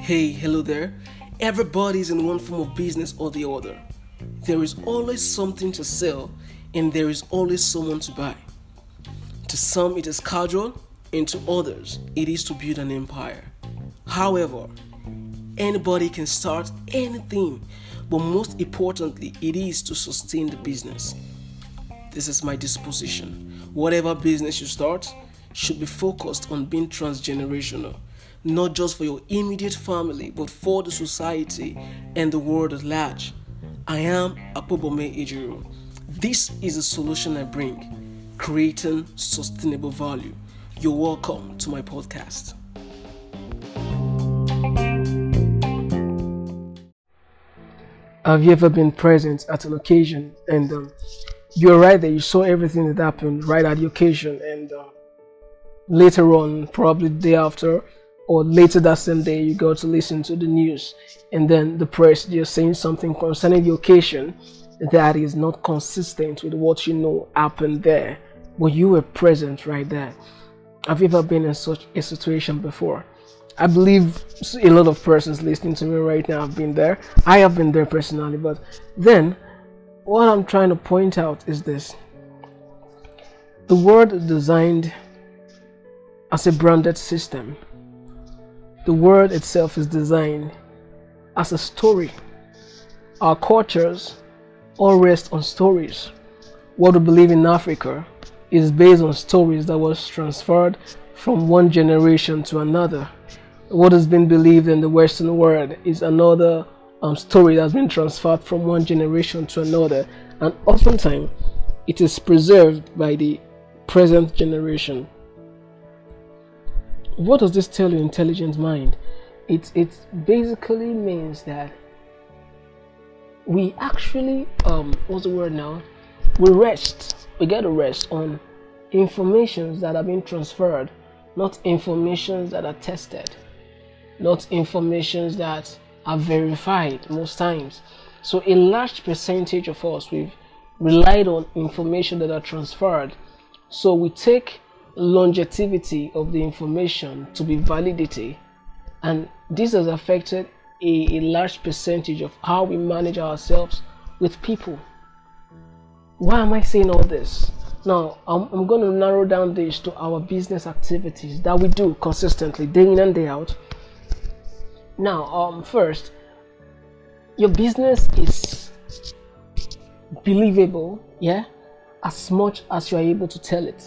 Hey, hello there. Everybody's in one form of business or the other. There is always something to sell, and there is always someone to buy. To some, it is casual, and to others, it is to build an empire. However, anybody can start anything, but most importantly, it is to sustain the business. This is my disposition. Whatever business you start should be focused on being transgenerational, not just for your immediate family, but for the society and the world at large. I am Akpobome Ejiro. This is the solution I bring, creating sustainable value. You're welcome to my podcast. Have you ever been present at an occasion and you're right there, you saw everything that happened right at the occasion, and later on, probably the day after, or later that same day, you go to listen to the news, and then the press, they're saying something concerning the occasion that is not consistent with what you know happened there, but you were present right there. Have you ever been in such a situation before? I believe a lot of persons listening to me right now have been there. I have been there personally, but then what I'm trying to point out is this. The world is designed as a branded system. The world itself is designed as a story. Our cultures all rest on stories. What we believe in Africa is based on stories that was transferred from one generation to another. What has been believed in the Western world is another story that's been transferred from one generation to another, and oftentimes it is preserved by the present generation. What does this tell your intelligent mind? It basically means that we actually what's the word now? We get a rest on informations that are being transferred, not informations that are tested, not informations that are verified most times. So a large percentage of us, we've relied on information that are transferred. So we take longevity of the information to be validity, and this has affected a large percentage of how we manage ourselves with people. Why am I saying all this? Now I'm going to narrow down this to our business activities that we do consistently, day in and day out. Now first, your business is believable, as much as you are able to tell it.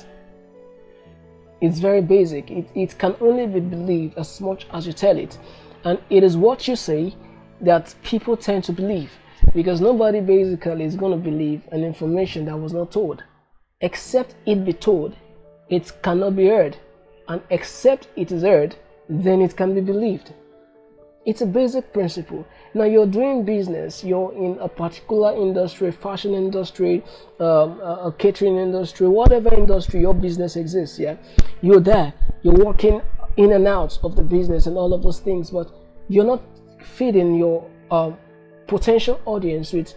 It's very basic. It can only be believed as much as you tell it, and it is what you say that people tend to believe, because nobody basically is going to believe an information that was not told. Except it be told, it cannot be heard, and except it is heard, then it can be believed. It's a basic principle. Now you're doing business, you're in a particular industry, fashion industry, a catering industry, whatever industry your business exists, you're there, you're working in and out of the business and all of those things, but you're not feeding your potential audience with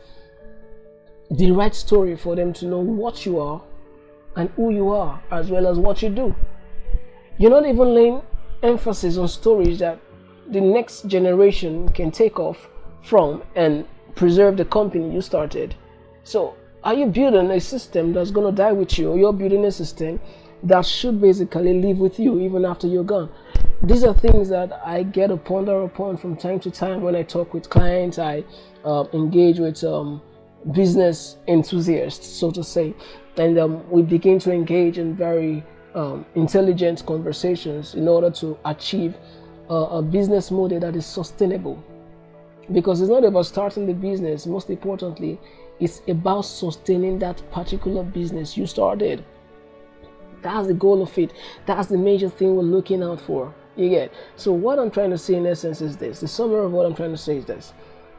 the right story for them to know what you are and who you are, as well as what you do. You're not even laying emphasis on stories that the next generation can take off from and preserve the company you started. So are you building a system that's going to die with you, or you're building a system that should basically live with you even after you're gone? These are things that I get to ponder upon from time to time when I talk with clients. I engage with business enthusiasts, so to say, and we begin to engage in very intelligent conversations in order to achieve a business model that is sustainable. Because it's not about starting the business, most importantly, it's about sustaining that particular business you started. That's the goal of it. That's the major thing we're looking out for. You get? So what I'm trying to say in essence is this. The summary of what I'm trying to say is this.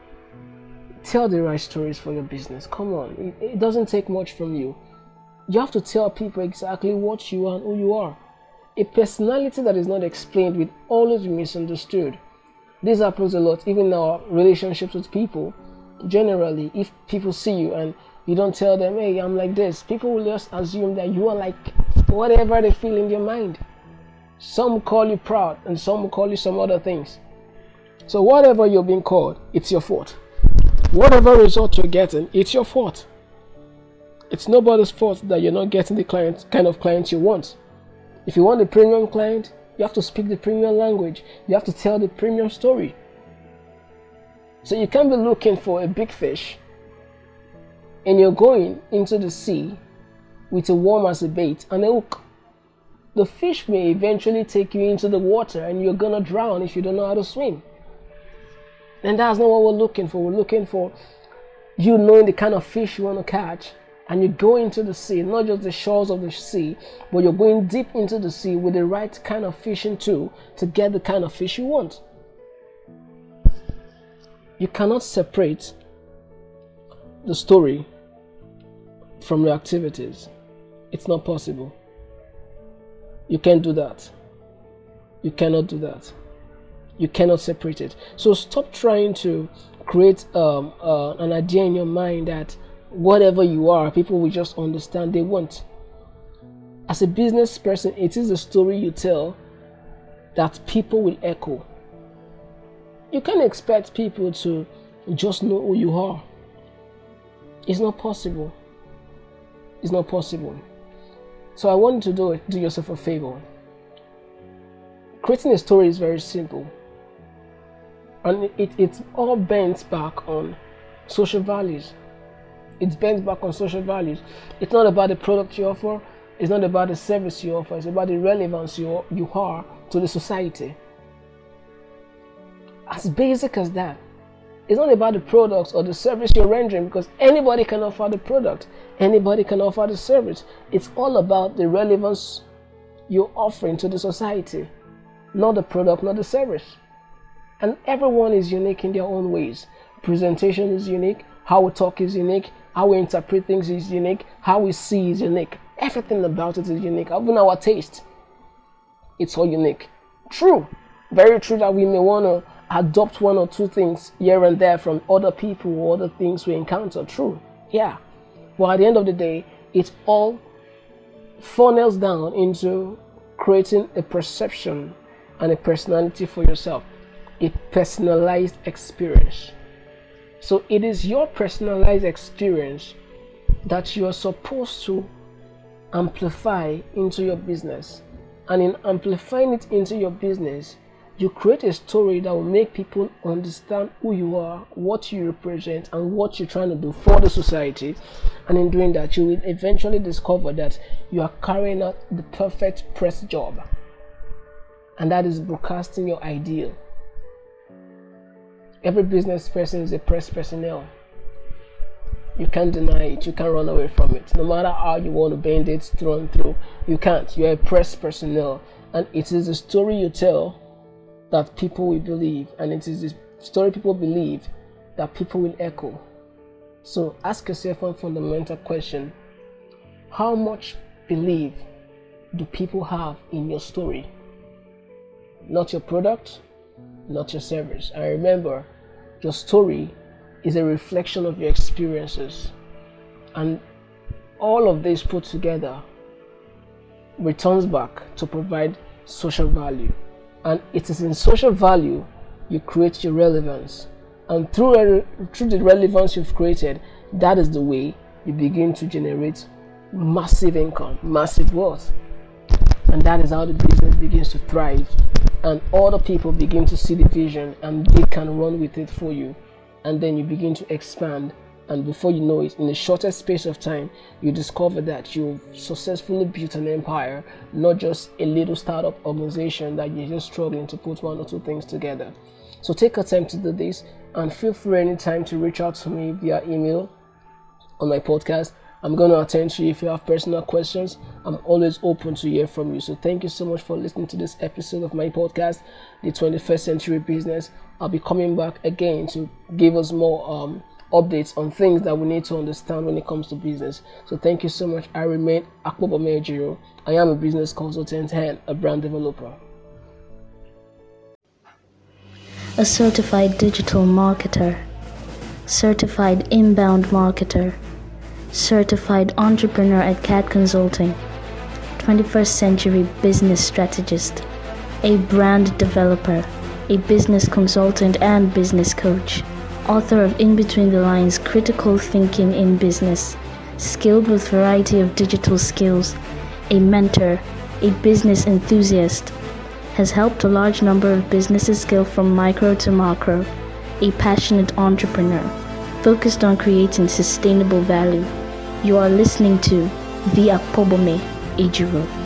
Tell the right stories for your business. Come on. It doesn't take much from you. You have to tell people exactly what you are and who you are. A personality that is not explained will always be misunderstood. This happens a lot, even in our relationships with people. Generally, if people see you and you don't tell them, hey, I'm like this, people will just assume that you are like whatever they feel in their mind. Some call you proud and some call you some other things. So whatever you're being called, it's your fault. Whatever result you're getting, it's your fault. It's nobody's fault that you're not getting the kind of client you want. If you want a premium client, you have to speak the premium language. You have to tell the premium story. So you can't be looking for a big fish and you're going into the sea with a worm as a bait and a hook. The fish may eventually take you into the water and you're gonna drown if you don't know how to swim. And that's not what we're looking for. We're looking for you knowing the kind of fish you want to catch, and you go into the sea, not just the shores of the sea, but you're going deep into the sea with the right kind of fishing tool to get the kind of fish you want. You cannot separate the story from your activities. It's not possible. You can't do that. You cannot do that. You cannot separate it. So stop trying to create an idea in your mind that whatever you are, people will just understand they want. As a business person, it is the story you tell that people will echo. You can't expect people to just know who you are. It's not possible. It's not possible. So I want you to do yourself a favor. Creating a story is very simple. And it's all bent back on social values. It's bent back on social values. It's not about the product you offer. It's not about the service you offer. It's about the relevance you are to the society. As basic as that. It's not about the products or the service you're rendering, because anybody can offer the product. Anybody can offer the service. It's all about the relevance you're offering to the society. Not the product, not the service. And everyone is unique in their own ways. Presentation is unique. How we talk is unique. How we interpret things is unique. How we see is unique. Everything about it is unique. Even our taste. It's all unique. True. Very true that we may want to adopt one or two things here and there from other people or other things we encounter. True. Yeah. But at the end of the day, it all funnels down into creating a perception and a personality for yourself. A personalized experience. So it is your personalized experience that you are supposed to amplify into your business. And in amplifying it into your business, you create a story that will make people understand who you are, what you represent, and what you're trying to do for the society. And in doing that, you will eventually discover that you are carrying out the perfect press job. And that is broadcasting your ideal. Every business person is a press personnel. You can't deny it. You can't run away from it. No matter how you want to bend it through and through, you can't. You're a press personnel. And it is the story you tell that people will believe. And it is the story people believe that people will echo. So ask yourself one fundamental question. How much belief do people have in your story? Not your product, not your service. And remember, your story is a reflection of your experiences. And all of this put together returns back to provide social value. And it is in social value you create your relevance. And through the relevance you've created, that is the way you begin to generate massive income, massive wealth. And that is how the business begins to thrive. And other people begin to see the vision and they can run with it for you. And then you begin to expand. And before you know it, in the shortest space of time, you discover that you've successfully built an empire, not just a little startup organization that you're just struggling to put one or two things together. So take a time to do this, and feel free anytime to reach out to me via email on my podcast. I'm going to attend to you if you have personal questions. I'm always open to hear from you. So thank you so much for listening to this episode of my podcast, The 21st Century Business. I'll be coming back again to give us more updates on things that we need to understand when it comes to business. So thank you so much. I remain Akpobo Mejiro. I am a business consultant and a brand developer. A certified digital marketer, certified inbound marketer, certified entrepreneur at CAD Consulting, 21st century business strategist, a brand developer, a business consultant and business coach, author of In Between the Lines: Critical Thinking in Business, skilled with variety of digital skills, a mentor, a business enthusiast, has helped a large number of businesses scale from micro to macro, a passionate entrepreneur, focused on creating sustainable value. You are listening to The Akpobome Ejiro.